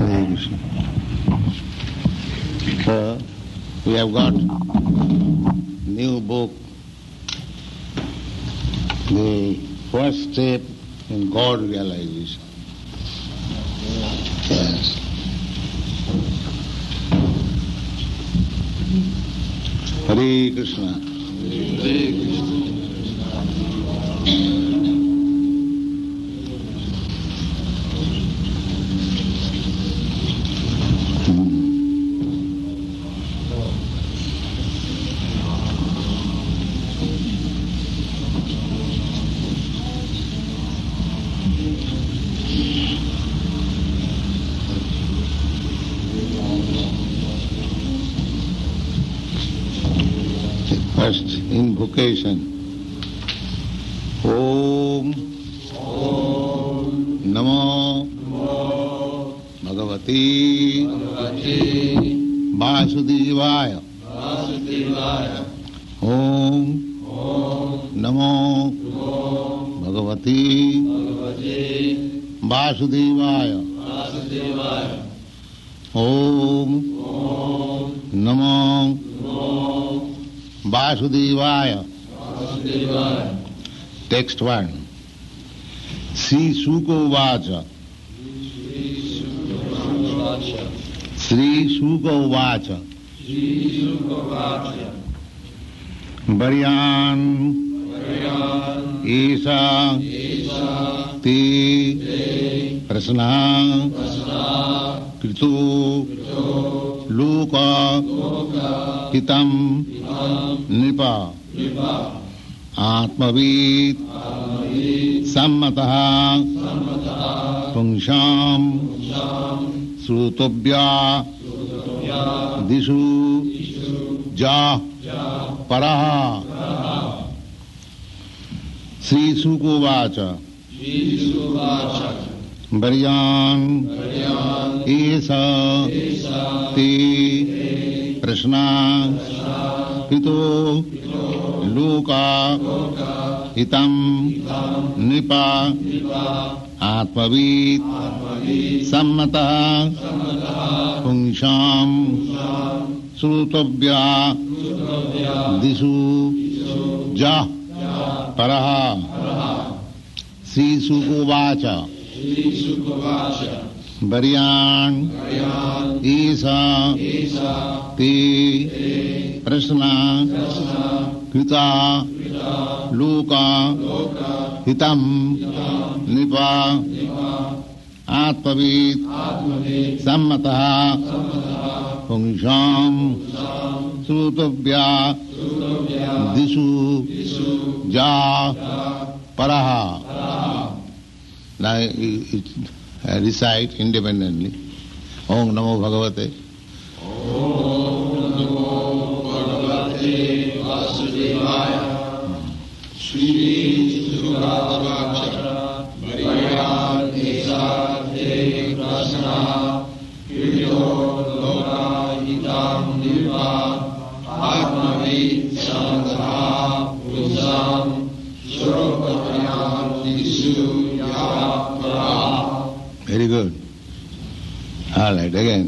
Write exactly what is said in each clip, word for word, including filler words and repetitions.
Hare Krishna. So, we have got new book, the first step in God realization. Yes. Hare Krishna. Hare Krishna. First invocation. Om, Om Namo, Namo Bhagavati, Bhagavati Vasudevaya, Vasudevaya. Om, Om Namo, Namo Bhagavati, Bhagavati Vasudevaya, Vasudevaya. Om, Om Namo, Namo Vasudevaya. Vasudevaya. Text one. Sri Suka Vacha. Sri Suka Vacha. Sri Suka Vacha. Varyan. Varyan. Isa. Isa. Te. Te. Prasna. Prasna. Kritu. Kritu. Loka. Loka. Hitam. Nipa, Nipa. Atmavid, Atmavid. Sammataha, Sammataha. Pungsham, Pungsham. Srutobhya, Srutobhya. Dishu, Dishu. Ja, Ja. Paraha, Paraha. Sri Sukovacha, Sri Sukovacha. Varyan, Varyan. Esa, Esa. Te, Prashna, Prashna. Pito, Pito. Loka, Loka. Hitam, Hitam. Nipa, Nipa. Atmavid, Atmavid. Sammataha, Sammataha. Pungsham, Pungsham. Srutobhya, Srutobhya. Dishu, Dishu. Ja, Ja. Paraha, Paraha. Sri Sukovacha, Sri Sukovacha. Varyan, Varyan. Isa, Isa. Te, Te. Prasna, Prasna. Krita, Krita. Loka, Loka. Hitam, Hitam. Nipa, Nipa. Atmavid, Atmavid. Sammataha, Sammataha. Pungsham, Pungsham. Srutobhya, Srutobhya. Dishu, Dishu. Ja, Ja. Paraha. Paraha. Now it, it, uh, recite independently. Om Namo Bhagavate. Om Namo Bhagavate Vasudevaya. Sri Sukovacha. Varyan Esa Te Prasna. Krito Loka Hitam Nipa. Atmavid Sammataha. Pungsham. Srutobhya. Dishu. Ja. Paraha. Very good. All right, again.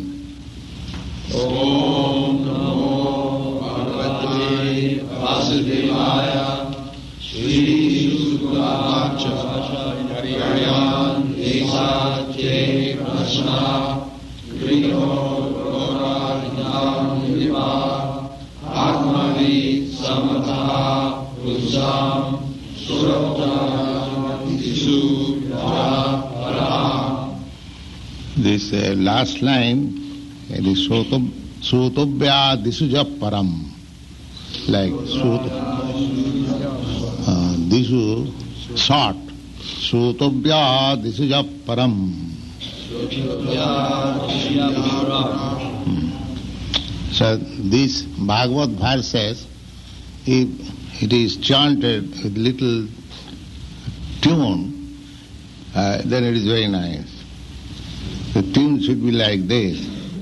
Om Namo Bhagavate Vasudevaya. Sri Sukovacha. Varyan Esa Te Prasna. Krito Loka Hitam Nipa. Atmavid Sammataha. Pungsham. Srutobhya. Dishu. Ja. Paraha. This uh, last line, it is Srutobhya Dishuja Param. Like Srut, uh, Dishu, short. Srutobhya Dishuja Param. Hmm. So this Bhagavad verses, if it is chanted with little tune, uh, then it is very nice. The tune should be like this.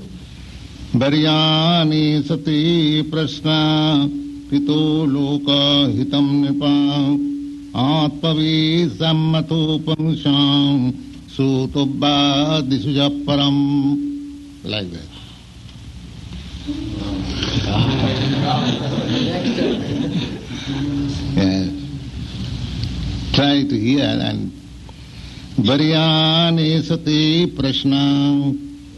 Varyani sati prasna pito loka hitam nipa atpavi sammato pangsham sutobba disuja param. Like that. Yes. Try to hear and Varyane sati prashna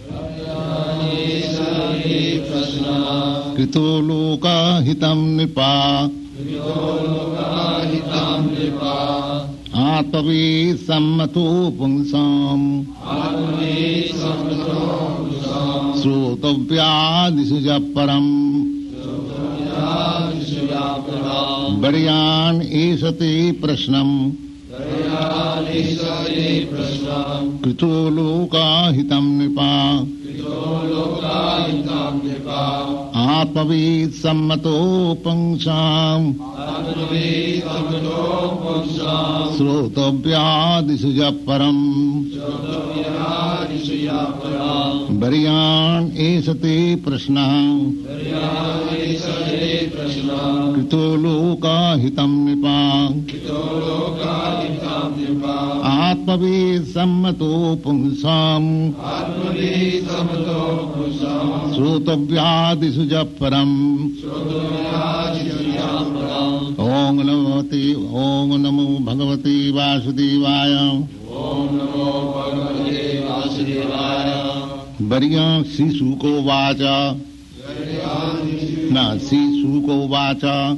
Krito loka hitam nipa Atmavi sammato punsam Srotavya disuja param Varyan esati prashnam Krito loka hitam nipa Atmavi sammato pangsam Srotavya disuja param Varyan esati prashnam Krito loka hitam nipa Atmavi sammato punsam Srotavya disuja param Om Namoti Om Namo Bhagavati Vasudevaya Om Namo Bhagavati Vasudevaya Varyan Sisuko Vacha Na Sisuko Vacha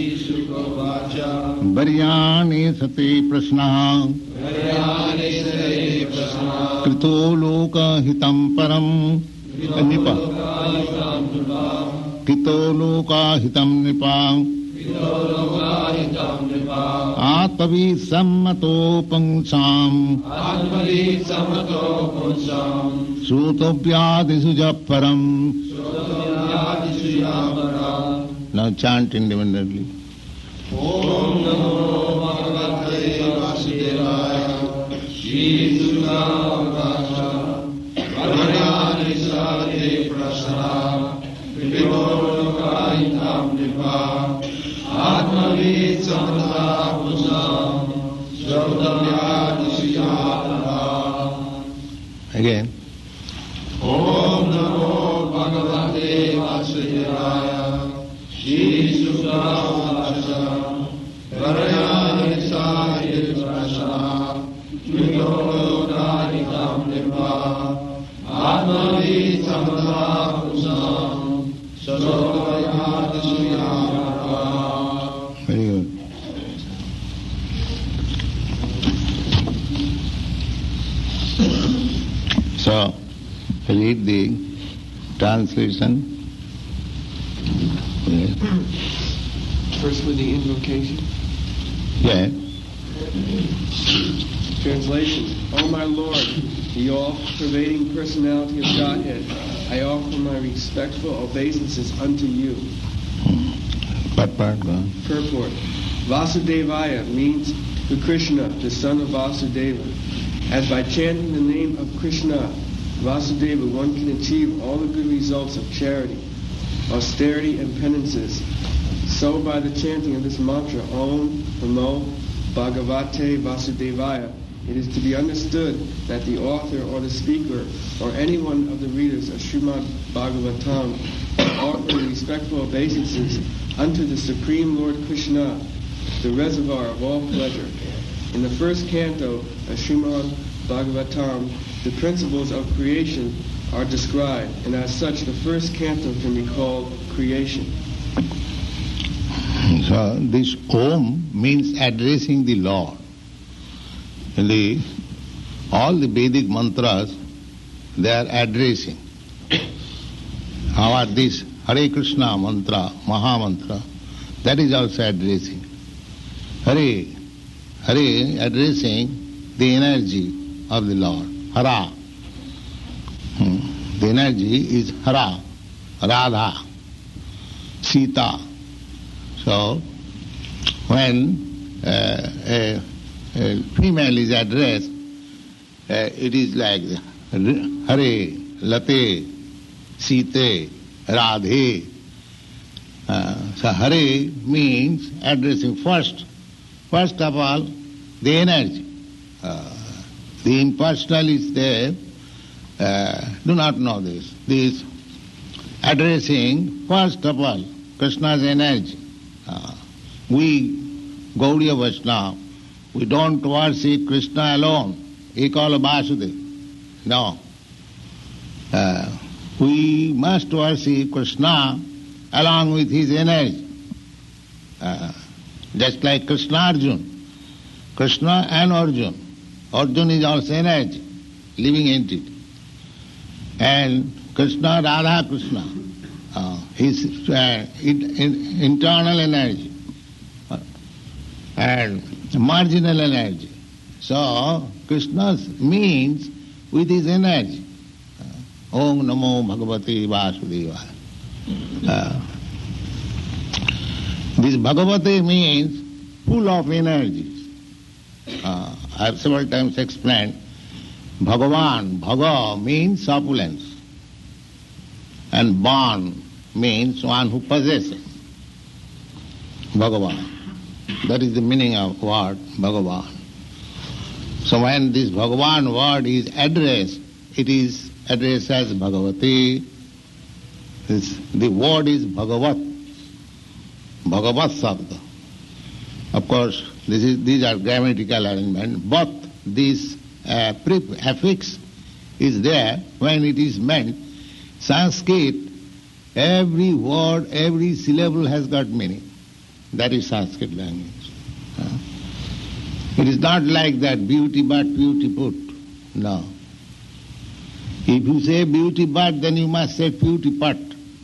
Varyane sate prashna Krito loka hitam param Nipa Krito loka hitam nipa Atmavi sammato pangsam Srotavya disuja param. Now chant independently. Om Namo Bhagavate Vasudevaya Shri Sukha Varyane Sate Prasna Krito Loka Hitam Nipa Atmavi Samata Pusam Srotavya disuja param. Again. Om Namo Bhagavate Vasudevaya Shri Sukha Varyane Sate Prasna Krito Loka Hitam Nipa Atmavi Samata Pusam Srotavya disuja param. Very good. So, read the translation. Yes. First with the invocation. Yes. Translation. O my Lord, the all-pervading personality of Godhead, I offer my respectful obeisances unto you. What part? Go on. Purport. Vasudevaya means to Krishna, the son of Vasudeva. As by chanting the name of Krishna, Vasudeva, one can achieve all the good results of charity, austerity, and penances. So by the chanting of this mantra, Om Namo Bhagavate Vasudevaya, it is to be understood that the author or the speaker or any one of the readers of Srimad Bhagavatam offer respectful obeisances unto the Supreme Lord Krishna, the reservoir of all pleasure. In the first canto of Srimad Bhagavatam, the principles of creation are described, and as such the first canto can be called creation. So this Om means addressing the Lord. In the, all the Vedic mantras, they are addressing. How are this Hare Krishna mantra, Maha mantra, that is also addressing. Hare, Hare addressing the energy of the Lord. Hara. Hmm. The energy is Hara, Radha, Sita. So, when uh, a, a female is addressed, uh, it is like Hare, Late, Site, Radhe. Uh, so Hare means addressing first, first of all, the energy. Uh, The impersonalists there uh, do not know this. This addressing, first of all, Krishna's energy. Uh, we, Gaudiya Vaishnava, we don't worship Krishna alone. Ekala Vasudeva. No. Uh, we must worship Krishna along with his energy. Uh, just like Krishna Arjuna. Krishna and Arjuna. Arjuna is also energy, living entity. And Krishna, Radha Krishna, uh, his uh, in, in, internal energy uh, and marginal energy. So, Krishna means with his energy. Uh, Om Namo Bhagavate Vasudevaya. Uh, this Bhagavate means full of energies. Uh, I have several times explained, Bhagavan, Bhaga means opulence, and Ban means one who possesses. Bhagavan. That is the meaning of word Bhagavan. So when this Bhagavan word is addressed, it is addressed as Bhagavati. This, the word is Bhagavat. Bhagavat Sabda. Of course, this is, these are grammatical arrangements, but this uh, prefix is there when it is meant. Sanskrit, every word, every syllable has got meaning. That is Sanskrit language. Uh, it is not like that beauty but beauty put. No. If you say beauty but, then you must say beauty put.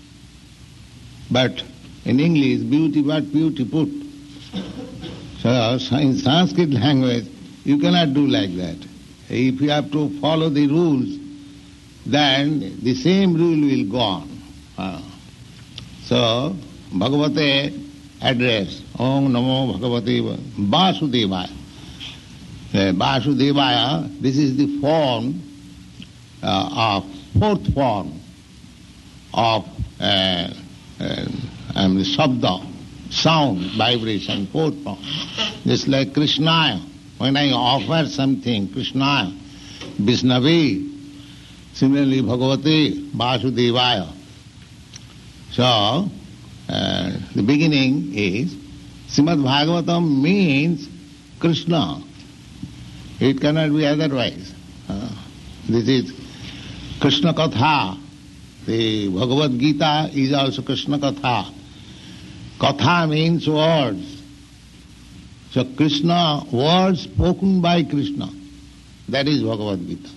But in English, beauty but beauty put. So in Sanskrit language, you cannot do like that. If you have to follow the rules, then the same rule will go on. Uh, so, Bhagavate address, Om Namo Bhagavate Vasudevaya. Uh, Vasudevaya, this is the form, uh, of fourth form of uh, uh, um, the Sabda, sound, vibration, fourth form. Just like Krishnaya. When I offer something, Krishnaya, Vishnavi, similarly Bhagavate, Vasudevaya. So, uh, the beginning is, Srimad Bhagavatam means Krishna. It cannot be otherwise. Uh, this is Krishna Katha. The Bhagavad Gita is also Krishna Katha. Katha means words. So Krishna, words spoken by Krishna, that is Bhagavad Gita.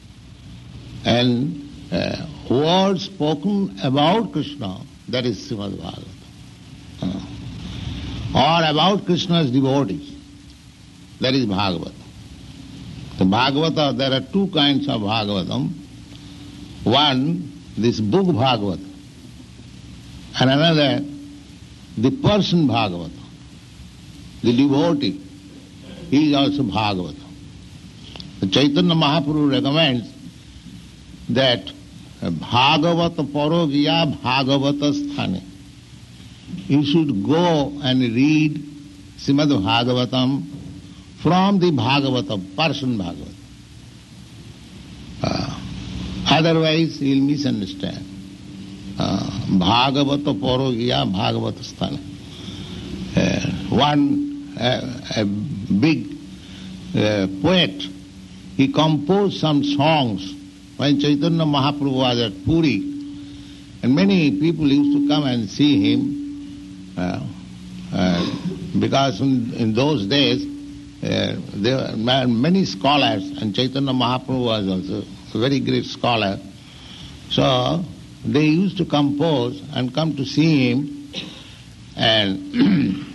And uh, words spoken about Krishna, that is Srimad Bhagavatam. Uh, or about Krishna's devotees, that is Bhagavatam. The Bhagavata, there are two kinds of Bhagavatam. One, this book Bhagavatam, and another, the person Bhagavatam. The devotee, he is also Bhagavata. The Chaitanya Mahaprabhu recommends that Bhagavata Parogiya Bhagavata Sthane. You should go and read Srimad Bhagavatam from the Bhagavata, person Bhagavata. Uh, otherwise, you will misunderstand. Uh, Bhagavata Parogiya Bhagavata Sthane. Uh, one uh, a big uh, poet, he composed some songs when Chaitanya Mahaprabhu was at Puri, and many people used to come and see him uh, uh, because in, in those days uh, there were many scholars, and Chaitanya Mahaprabhu was also a very great scholar. So they used to compose and come to see him, and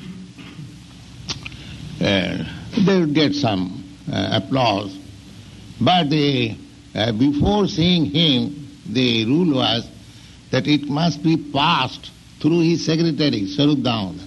uh, they would get some uh, applause. But they, uh, before seeing him, the rule was that it must be passed through his secretary, Sarup Damodar.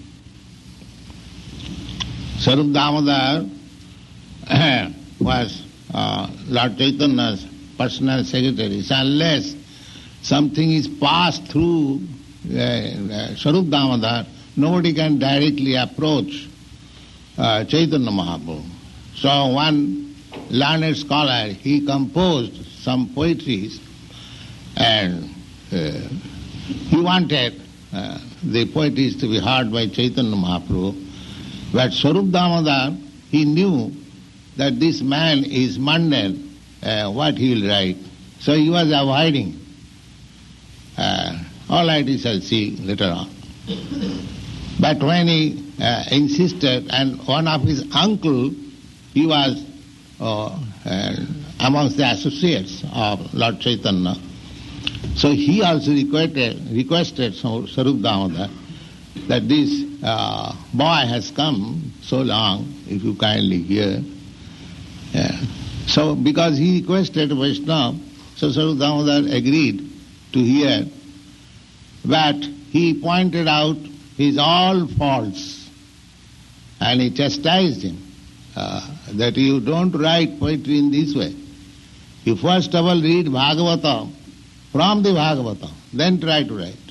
Sarup Damodar uh, was uh, Lord Chaitanya's personal secretary. So unless something is passed through uh, uh, Sarup Damodar, nobody can directly approach uh, Chaitanya Mahaprabhu. So one learned scholar, he composed some poetries, and uh, he wanted uh, the poetries to be heard by Chaitanya Mahaprabhu. But Swarup Damodar, he knew that this man is mundane, uh, what he will write. So he was avoiding. Uh, all right, we shall see later on. But when he uh, insisted, and one of his uncle, he was uh, uh, amongst the associates of Lord Chaitanya, so he also requested, requested Swarup Damodar that this uh, boy has come so long, if you kindly hear. Yeah. So because he requested Vaishnava, so Swarup Damodar agreed to hear, but he pointed out his all faults and he chastised him uh, that you don't write poetry in this way. You first of all read Bhagavatam from the Bhagavatam, then try to write.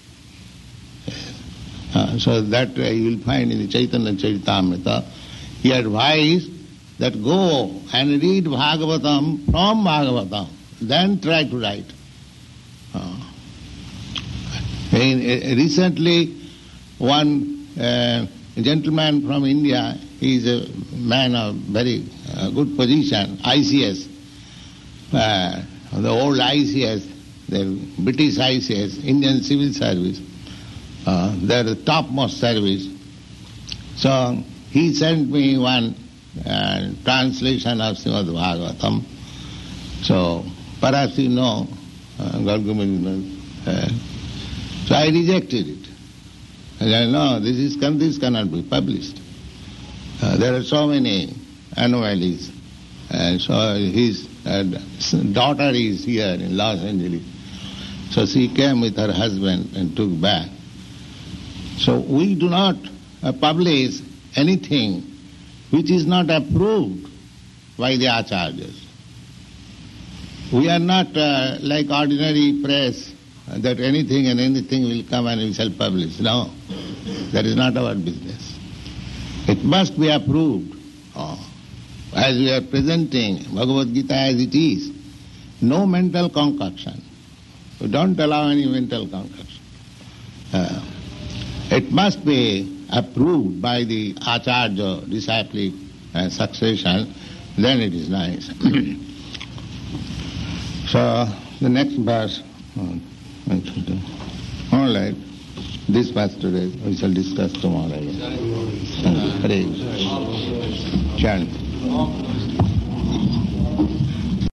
Uh, so that uh, you will find in the Chaitanya Charitamrita, he advised that go and read Bhagavatam from Bhagavatam, then try to write. Uh, in, uh, recently, one uh, gentleman from India, he is a man of very uh, good position, I C S, uh, the old I C S, the British I C S, Indian Civil Service, uh, they are the topmost service. So he sent me one uh, translation of Srimad Bhagavatam. So perhaps you know, uh, Gargamuni, uh, so I rejected it. I said, no, this is this cannot be published. Uh, there are so many anomalies. And so his uh, daughter is here in Los Angeles. So she came with her husband and took back. So we do not uh, publish anything which is not approved by the acharyas. We are not uh, like ordinary press, uh, that anything and anything will come and we shall publish. No, that is not our business. It must be approved. Oh. As we are presenting Bhagavad Gita as it is, no mental concoction. We don't allow any mental concoction. Uh, it must be approved by the acharya, disciplic uh, succession, then it is nice. So, the next verse, oh, all right, this verse today we shall discuss tomorrow. Hare Krishna. Chant.